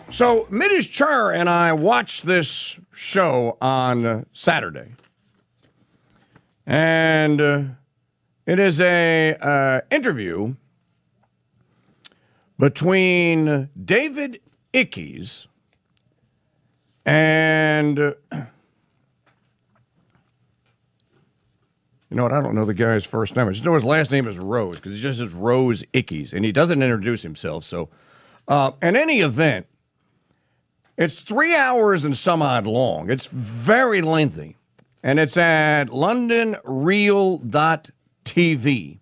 So, Midish Chur and I watched this show on Saturday. And it is a interview between David Icke and, you know what, I don't know the guy's first name. I just know his last name is Rose, because he just says Rose Icke, and he doesn't introduce himself. So, in any event, it's 3 hours and some odd long. It's very lengthy. And it's at londonreal.tv.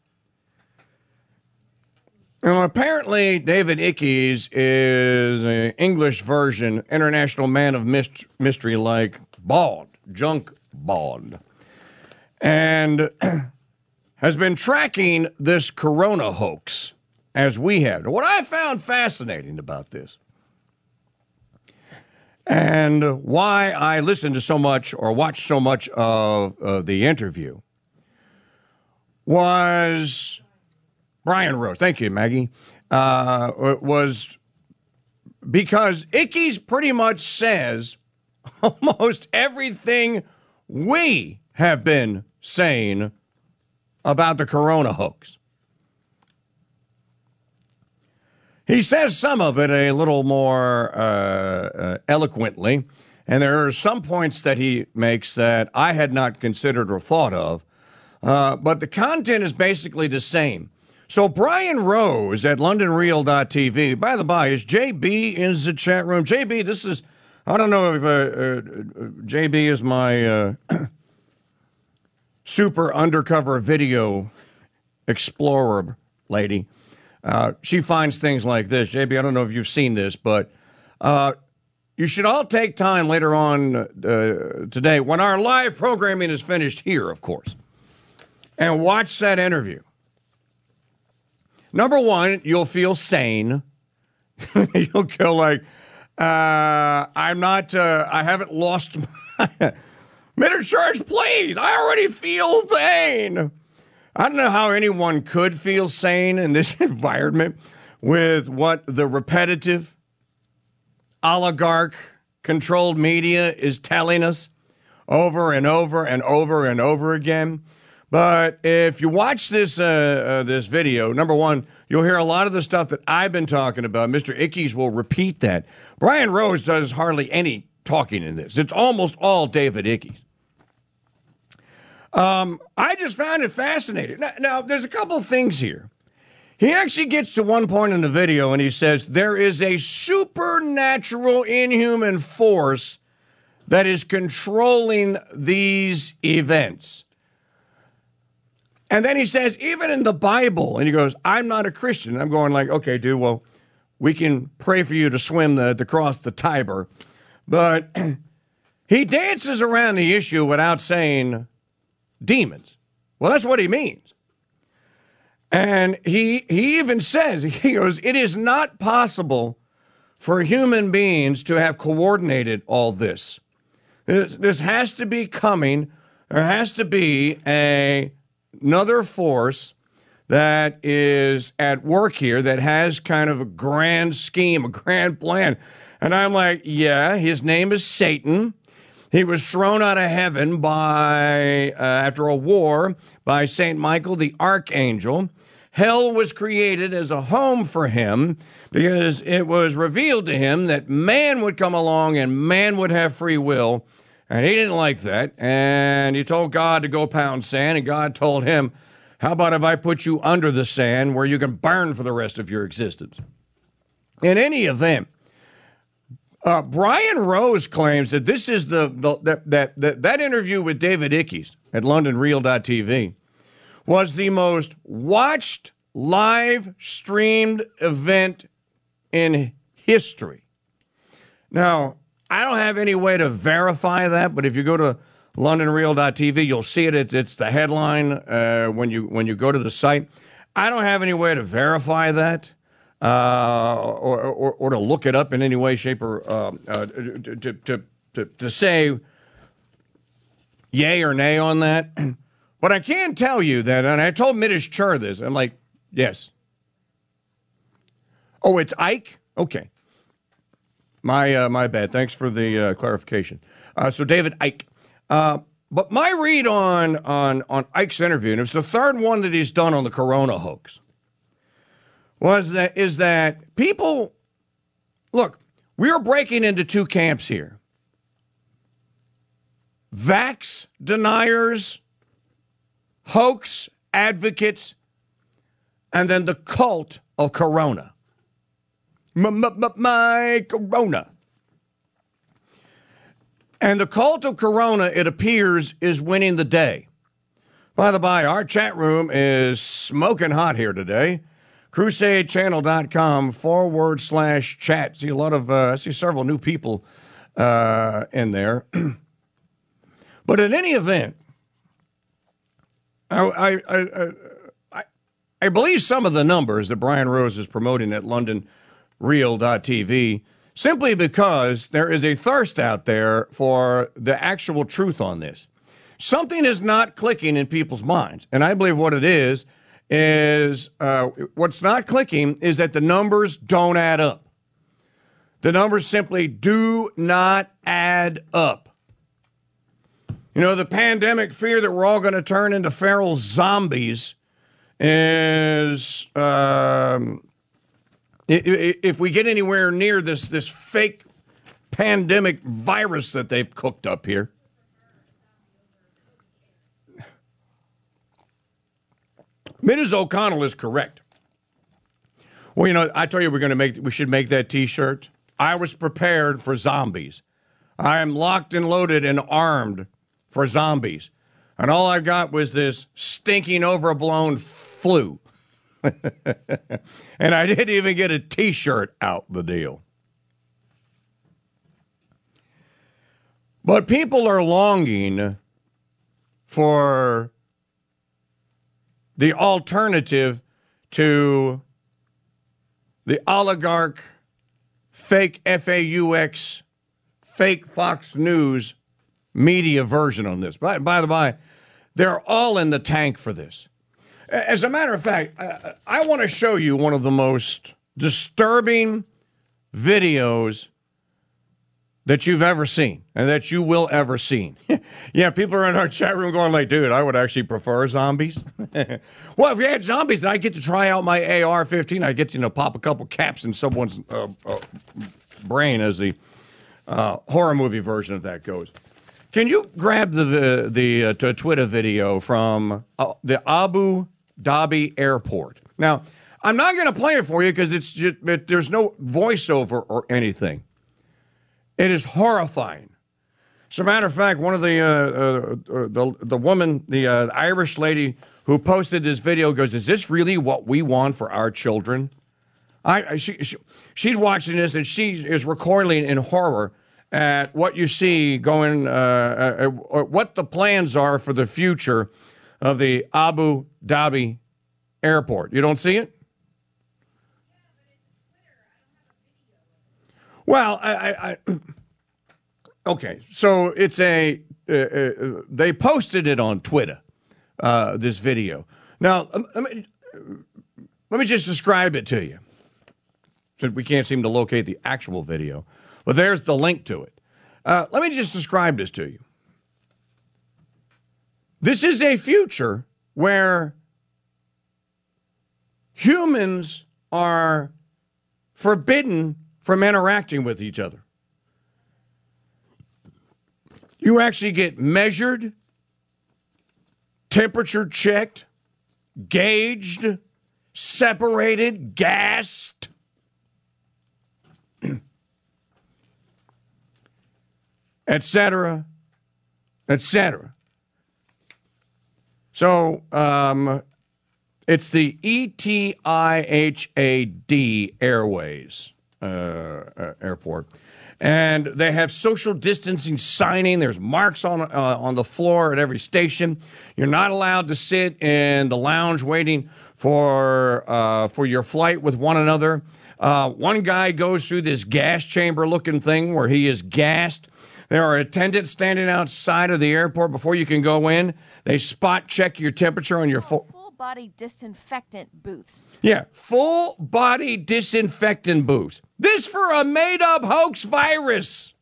And apparently, David Icke is an English version, international man of mystery like Bond, Junk Bond. And has been tracking this corona hoax as we have. What I found fascinating about this, and why I listened to so much or watched so much of the interview, was Brian Rose. Thank you, Maggie. Was because Icke's pretty much says almost everything we have been saying about the corona hoax. He says some of it a little more eloquently, and there are some points that he makes that I had not considered or thought of, but the content is basically the same. So Brian Rose at londonreal.tv, by the by, is JB in the chat room? JB, this is, I don't know if JB is my super undercover video explorer lady. She finds things like this. JB, I don't know if you've seen this, but you should all take time later on today, when our live programming is finished here, of course, and watch that interview. Number one, you'll feel sane. You'll go like, I haven't lost my minute charge, please. I already feel sane. I don't know how anyone could feel sane in this environment with what the repetitive oligarch-controlled media is telling us over and over and over and over again. But if you watch this this video, number one, you'll hear a lot of the stuff that I've been talking about. Mr. Icke will repeat that. Brian Rose does hardly any talking in this. It's almost all David Icke. I just found it fascinating. Now, there's a couple of things here. He actually gets to one point in the video and he says, there is a supernatural, inhuman force that is controlling these events. And then he says, even in the Bible, and he goes, I'm not a Christian. I'm going like, okay, dude, well, we can pray for you to swim to cross the Tiber. But he dances around the issue without saying demons. Well, that's what he means. And he even says, he goes, it is not possible for human beings to have coordinated all this. This has to be coming. There has to be another force that is at work here that has kind of a grand scheme, a grand plan. And I'm like, yeah, his name is Satan. He was thrown out of heaven after a war by St. Michael the Archangel. Hell was created as a home for him because it was revealed to him that man would come along and man would have free will. And he didn't like that. And he told God to go pound sand. And God told him, how about if I put you under the sand where you can burn for the rest of your existence? In any event, Brian Rose claims that this is that interview with David Icke at londonreal.tv was the most watched live streamed event in history. Now, I don't have any way to verify that, but if you go to londonreal.tv, you'll see it. It's the headline when you go to the site. I don't have any way to verify that. Or to look it up in any way, shape, or to say yay or nay on that. But I can tell you that, and I told Midish Chur this. I'm like, yes. Oh, it's Ike? Okay. My bad. Thanks for the clarification. So David Icke. But my read on Icke's interview, and it's the third one that he's done on the corona hoax, is that people, look, we're breaking into two camps here. Vax deniers, hoax advocates, and then the cult of corona. My corona. And the cult of corona, it appears, is winning the day. By the by, our chat room is smoking hot here today. CrusadeChannel.com/chat. See a lot of, I see several new people in there. But in any event, I believe some of the numbers that Brian Rose is promoting at LondonReal.tv simply because there is a thirst out there for the actual truth on this. Something is not clicking in people's minds. And I believe what it is what's not clicking is that the numbers don't add up. The numbers simply do not add up. You know, the pandemic fear that we're all going to turn into feral zombies is, if we get anywhere near this fake pandemic virus that they've cooked up here. Mrs. O'Connell is correct. Well, you know, I told you we should make that T-shirt. I was prepared for zombies. I am locked and loaded and armed for zombies. And all I got was this stinking, overblown flu. And I didn't even get a T-shirt out the deal. But people are longing for the alternative to the oligarch, fake FAUX, fake Fox News media version on this. By the by, they're all in the tank for this. As a matter of fact, I want to show you one of the most disturbing videos that you've ever seen and that you will ever see. Yeah, people are in our chat room going like, dude, I would actually prefer zombies. Well, if you had zombies, I get to try out my AR-15. I get to, pop a couple caps in someone's brain as the horror movie version of that goes. Can you grab the Twitter video from the Abu Dhabi airport? Now, I'm not going to play it for you because there's no voiceover or anything. It is horrifying. As a matter of fact, one of the woman, the Irish lady who posted this video goes, "Is this really what we want for our children?" She's watching this and she is recoiling in horror at what you see going, what the plans are for the future of the Abu Dhabi airport. You don't see it? Well, okay. So it's they posted it on Twitter, this video. Now, let me just describe it to you, since we can't seem to locate the actual video. But there's the link to it. Let me just describe this to you. This is a future where humans are forbidden from interacting with each other. You actually get measured, temperature checked, gauged, separated, gassed. Etc., etc. So it's the ETIHAD Airways airport, and they have social distancing signing. There's marks on the floor at every station. You're not allowed to sit in the lounge waiting for your flight with one another. One guy goes through this gas chamber looking thing where he is gassed. There are attendants standing outside of the airport before you can go in. They spot check your temperature on your full body disinfectant booths. Yeah, full body disinfectant booths. This for a made up hoax virus.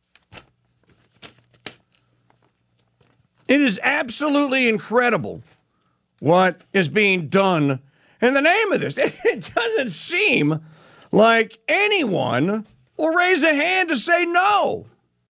It is absolutely incredible what is being done in the name of this. It doesn't seem like anyone will raise a hand to say no.